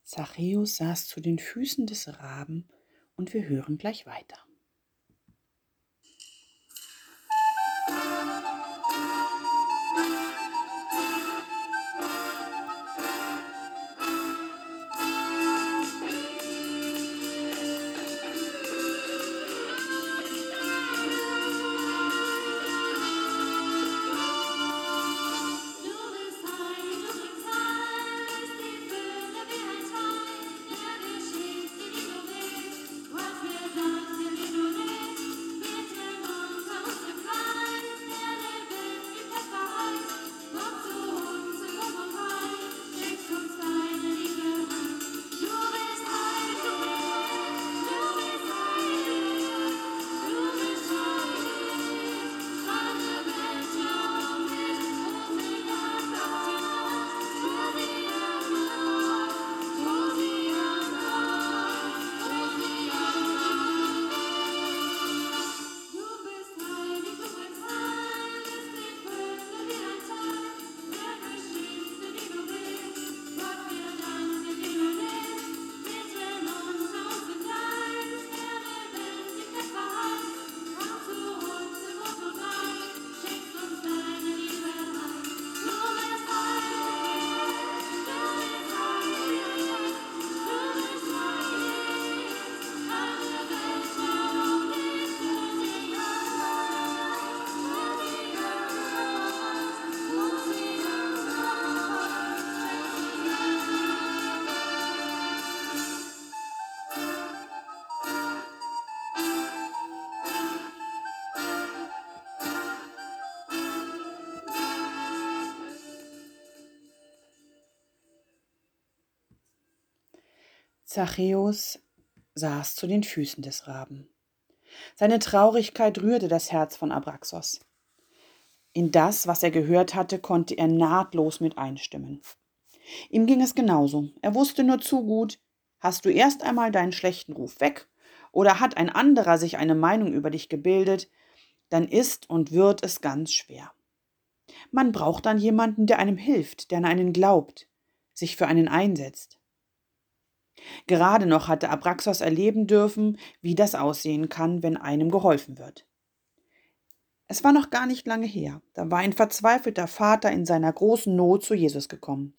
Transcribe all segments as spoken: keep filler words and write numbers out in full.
Zachäus saß zu den Füßen des Raben, und wir hören gleich weiter. Zachäus saß zu den Füßen des Raben. Seine Traurigkeit rührte das Herz von Abraxos. In das, was er gehört hatte, konnte er nahtlos mit einstimmen. Ihm ging es genauso. Er wusste nur zu gut, hast du erst einmal deinen schlechten Ruf weg oder hat ein anderer sich eine Meinung über dich gebildet, dann ist und wird es ganz schwer. Man braucht dann jemanden, der einem hilft, der an einen glaubt, sich für einen einsetzt. Gerade noch hatte Abraxos erleben dürfen, wie das aussehen kann, wenn einem geholfen wird. Es war noch gar nicht lange her, da war ein verzweifelter Vater in seiner großen Not zu Jesus gekommen.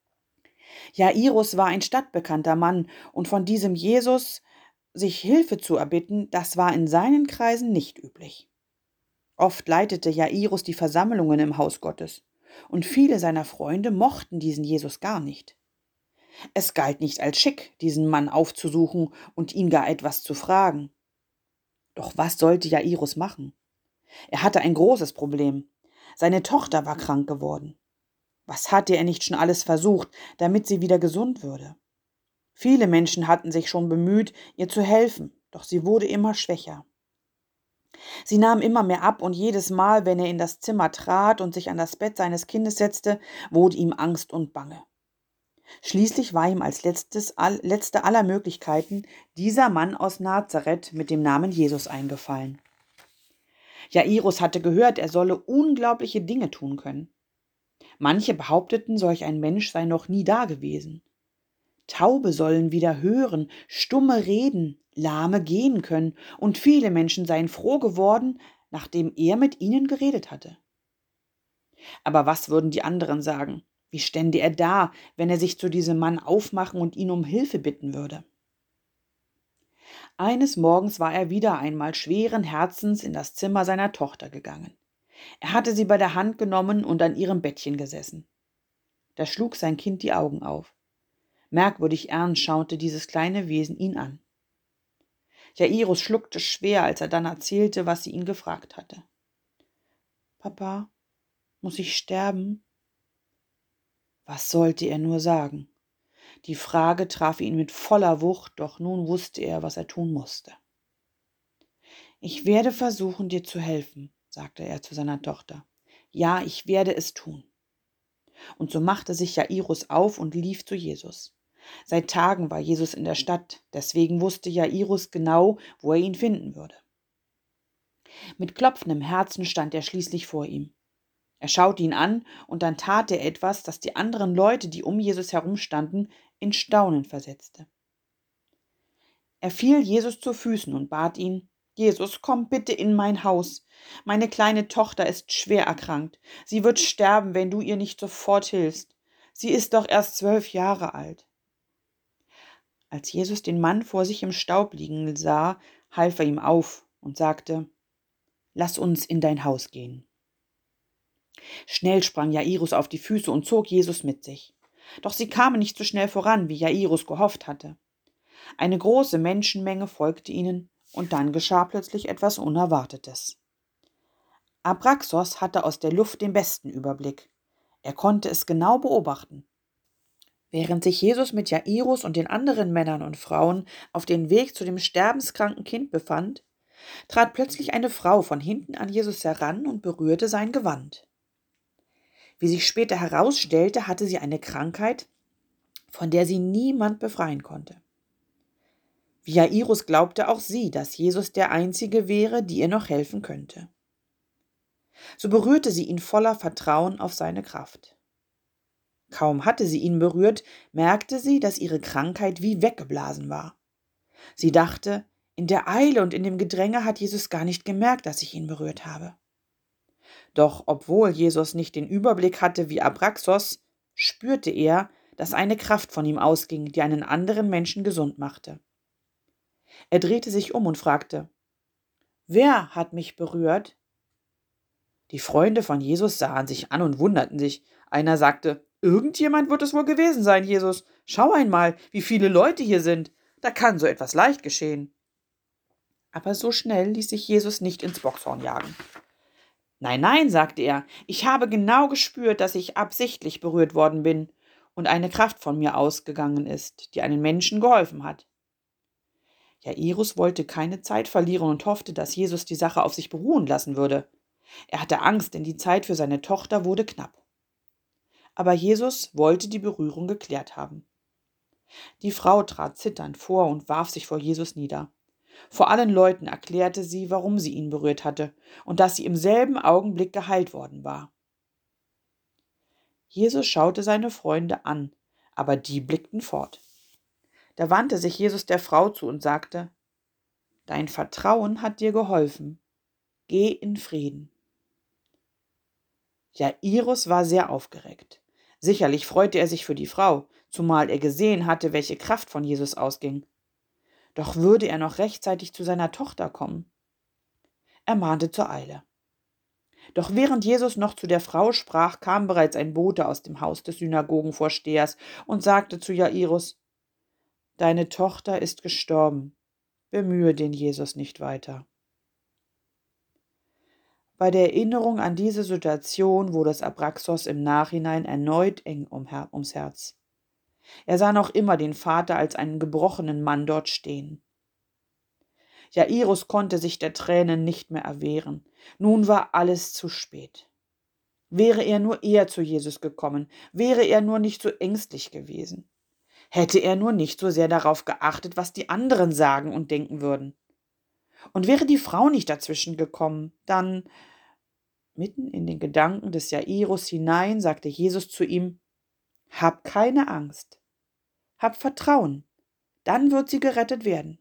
Jairus war ein stadtbekannter Mann, und von diesem Jesus sich Hilfe zu erbitten, das war in seinen Kreisen nicht üblich. Oft leitete Jairus die Versammlungen im Haus Gottes, und viele seiner Freunde mochten diesen Jesus gar nicht. Es galt nicht als schick, diesen Mann aufzusuchen und ihn gar etwas zu fragen. Doch was sollte Jairus machen? Er hatte ein großes Problem. Seine Tochter war krank geworden. Was hatte er nicht schon alles versucht, damit sie wieder gesund würde? Viele Menschen hatten sich schon bemüht, ihr zu helfen, doch sie wurde immer schwächer. Sie nahm immer mehr ab, und jedes Mal, wenn er in das Zimmer trat und sich an das Bett seines Kindes setzte, wurde ihm Angst und Bange. Schließlich war ihm als letztes, all, letzte aller Möglichkeiten dieser Mann aus Nazareth mit dem Namen Jesus eingefallen. Jairus hatte gehört, er solle unglaubliche Dinge tun können. Manche behaupteten, solch ein Mensch sei noch nie dagewesen. Taube sollen wieder hören, Stumme reden, Lahme gehen können, und viele Menschen seien froh geworden, nachdem er mit ihnen geredet hatte. Aber was würden die anderen sagen? Wie stände er da, wenn er sich zu diesem Mann aufmachen und ihn um Hilfe bitten würde? Eines Morgens war er wieder einmal schweren Herzens in das Zimmer seiner Tochter gegangen. Er hatte sie bei der Hand genommen und an ihrem Bettchen gesessen. Da schlug sein Kind die Augen auf. Merkwürdig ernst schaute dieses kleine Wesen ihn an. Jairus schluckte schwer, als er dann erzählte, was sie ihn gefragt hatte. »Papa, muss ich sterben?« Was sollte er nur sagen? Die Frage traf ihn mit voller Wucht, doch nun wusste er, was er tun musste. »Ich werde versuchen, dir zu helfen«, sagte er zu seiner Tochter. »Ja, ich werde es tun.« Und so machte sich Jairus auf und lief zu Jesus. Seit Tagen war Jesus in der Stadt, deswegen wusste Jairus genau, wo er ihn finden würde. Mit klopfendem Herzen stand er schließlich vor ihm. Er schaute ihn an, und dann tat er etwas, das die anderen Leute, die um Jesus herumstanden, in Staunen versetzte. Er fiel Jesus zu Füßen und bat ihn: Jesus, komm bitte in mein Haus. Meine kleine Tochter ist schwer erkrankt. Sie wird sterben, wenn du ihr nicht sofort hilfst. Sie ist doch erst zwölf Jahre alt. Als Jesus den Mann vor sich im Staub liegen sah, half er ihm auf und sagte: Lass uns in dein Haus gehen. Schnell sprang Jairus auf die Füße und zog Jesus mit sich. Doch sie kamen nicht so schnell voran, wie Jairus gehofft hatte. Eine große Menschenmenge folgte ihnen, und dann geschah plötzlich etwas Unerwartetes. Abraxos hatte aus der Luft den besten Überblick. Er konnte es genau beobachten. Während sich Jesus mit Jairus und den anderen Männern und Frauen auf den Weg zu dem sterbenskranken Kind befand, trat plötzlich eine Frau von hinten an Jesus heran und berührte sein Gewand. Wie sich später herausstellte, hatte sie eine Krankheit, von der sie niemand befreien konnte. Wie Jairus glaubte auch sie, dass Jesus der Einzige wäre, der ihr noch helfen könnte. So berührte sie ihn voller Vertrauen auf seine Kraft. Kaum hatte sie ihn berührt, merkte sie, dass ihre Krankheit wie weggeblasen war. Sie dachte, in der Eile und in dem Gedränge hat Jesus gar nicht gemerkt, dass ich ihn berührt habe. Doch obwohl Jesus nicht den Überblick hatte wie Abraxos, spürte er, dass eine Kraft von ihm ausging, die einen anderen Menschen gesund machte. Er drehte sich um und fragte: Wer hat mich berührt? Die Freunde von Jesus sahen sich an und wunderten sich. Einer sagte: Irgendjemand wird es wohl gewesen sein, Jesus. Schau einmal, wie viele Leute hier sind. Da kann so etwas leicht geschehen. Aber so schnell ließ sich Jesus nicht ins Bockshorn jagen. Nein, nein, sagte er, ich habe genau gespürt, dass ich absichtlich berührt worden bin und eine Kraft von mir ausgegangen ist, die einem Menschen geholfen hat. Jairus wollte keine Zeit verlieren und hoffte, dass Jesus die Sache auf sich beruhen lassen würde. Er hatte Angst, denn die Zeit für seine Tochter wurde knapp. Aber Jesus wollte die Berührung geklärt haben. Die Frau trat zitternd vor und warf sich vor Jesus nieder. Vor allen Leuten erklärte sie, warum sie ihn berührt hatte und dass sie im selben Augenblick geheilt worden war. Jesus schaute seine Freunde an, aber die blickten fort. Da wandte sich Jesus der Frau zu und sagte: Dein Vertrauen hat dir geholfen. Geh in Frieden. Jairus war sehr aufgeregt. Sicherlich freute er sich für die Frau, zumal er gesehen hatte, welche Kraft von Jesus ausging. Doch würde er noch rechtzeitig zu seiner Tochter kommen? Er mahnte zur Eile. Doch während Jesus noch zu der Frau sprach, kam bereits ein Bote aus dem Haus des Synagogenvorstehers und sagte zu Jairus: Deine Tochter ist gestorben. Bemühe den Jesus nicht weiter. Bei der Erinnerung an diese Situation wurde es Abraxos im Nachhinein erneut eng um Her- ums Herz. Er sah noch immer den Vater als einen gebrochenen Mann dort stehen. Jairus konnte sich der Tränen nicht mehr erwehren. Nun war alles zu spät. Wäre er nur eher zu Jesus gekommen, wäre er nur nicht so ängstlich gewesen, hätte er nur nicht so sehr darauf geachtet, was die anderen sagen und denken würden. Und wäre die Frau nicht dazwischen gekommen, dann, mitten in den Gedanken des Jairus hinein, sagte Jesus zu ihm: Hab keine Angst, hab Vertrauen, dann wird sie gerettet werden.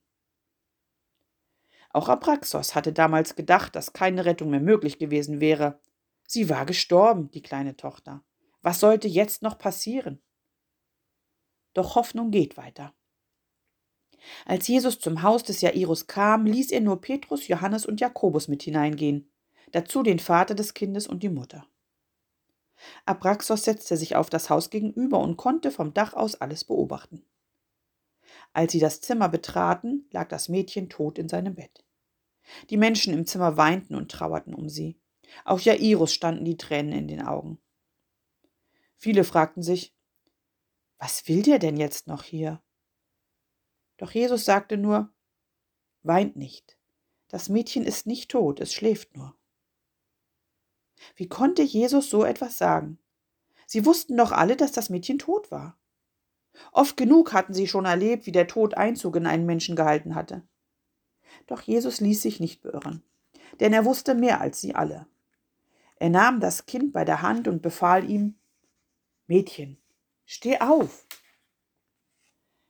Auch Abraxos hatte damals gedacht, dass keine Rettung mehr möglich gewesen wäre. Sie war gestorben, die kleine Tochter. Was sollte jetzt noch passieren? Doch Hoffnung geht weiter. Als Jesus zum Haus des Jairus kam, ließ er nur Petrus, Johannes und Jakobus mit hineingehen, dazu den Vater des Kindes und die Mutter. Abraxos setzte sich auf das Haus gegenüber und konnte vom Dach aus alles beobachten. Als sie das Zimmer betraten, lag das Mädchen tot in seinem Bett. Die Menschen im Zimmer weinten und trauerten um sie. Auch Jairus standen die Tränen in den Augen. Viele fragten sich: Was will der denn jetzt noch hier? Doch Jesus sagte nur: Weint nicht. Das Mädchen ist nicht tot, es schläft nur. Wie konnte Jesus so etwas sagen? Sie wussten doch alle, dass das Mädchen tot war. Oft genug hatten sie schon erlebt, wie der Tod Einzug in einen Menschen gehalten hatte. Doch Jesus ließ sich nicht beirren, denn er wusste mehr als sie alle. Er nahm das Kind bei der Hand und befahl ihm: Mädchen, steh auf!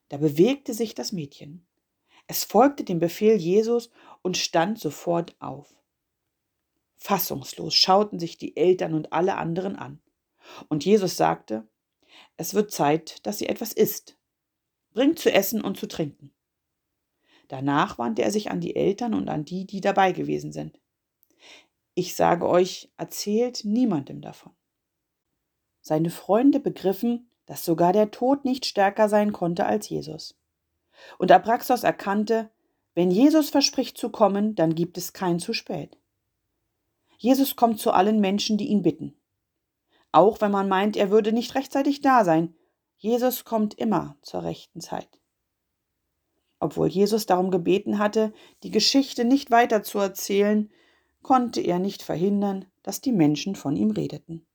Da bewegte sich das Mädchen. Es folgte dem Befehl Jesus und stand sofort auf. Fassungslos schauten sich die Eltern und alle anderen an. Und Jesus sagte: Es wird Zeit, dass sie etwas isst. Bringt zu essen und zu trinken. Danach wandte er sich an die Eltern und an die, die dabei gewesen sind. Ich sage euch, erzählt niemandem davon. Seine Freunde begriffen, dass sogar der Tod nicht stärker sein konnte als Jesus. Und Abraxos erkannte, wenn Jesus verspricht zu kommen, dann gibt es kein zu spät. Jesus kommt zu allen Menschen, die ihn bitten. Auch wenn man meint, er würde nicht rechtzeitig da sein, Jesus kommt immer zur rechten Zeit. Obwohl Jesus darum gebeten hatte, die Geschichte nicht weiter zu erzählen, konnte er nicht verhindern, dass die Menschen von ihm redeten.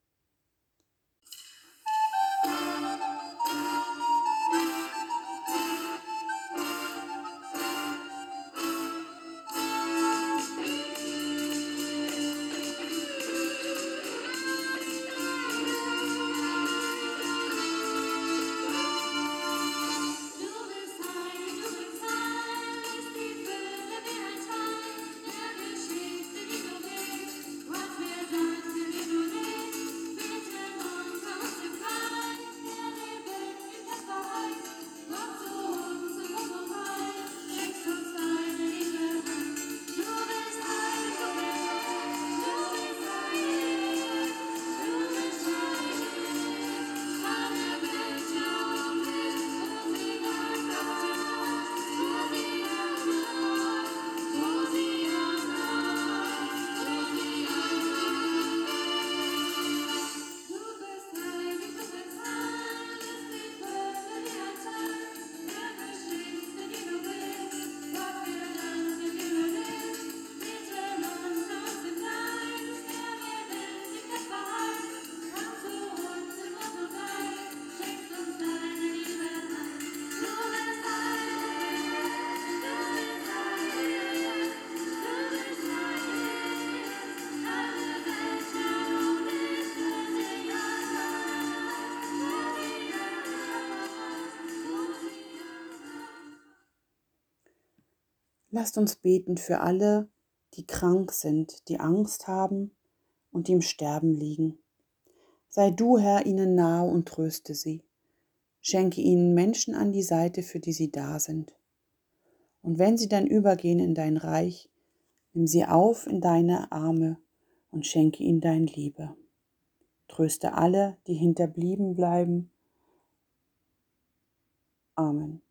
Lasst uns beten für alle, die krank sind, die Angst haben und die im Sterben liegen. Sei du, Herr, ihnen nahe und tröste sie. Schenke ihnen Menschen an die Seite, für die sie da sind. Und wenn sie dann übergehen in dein Reich, nimm sie auf in deine Arme und schenke ihnen deine Liebe. Tröste alle, die hinterblieben bleiben. Amen.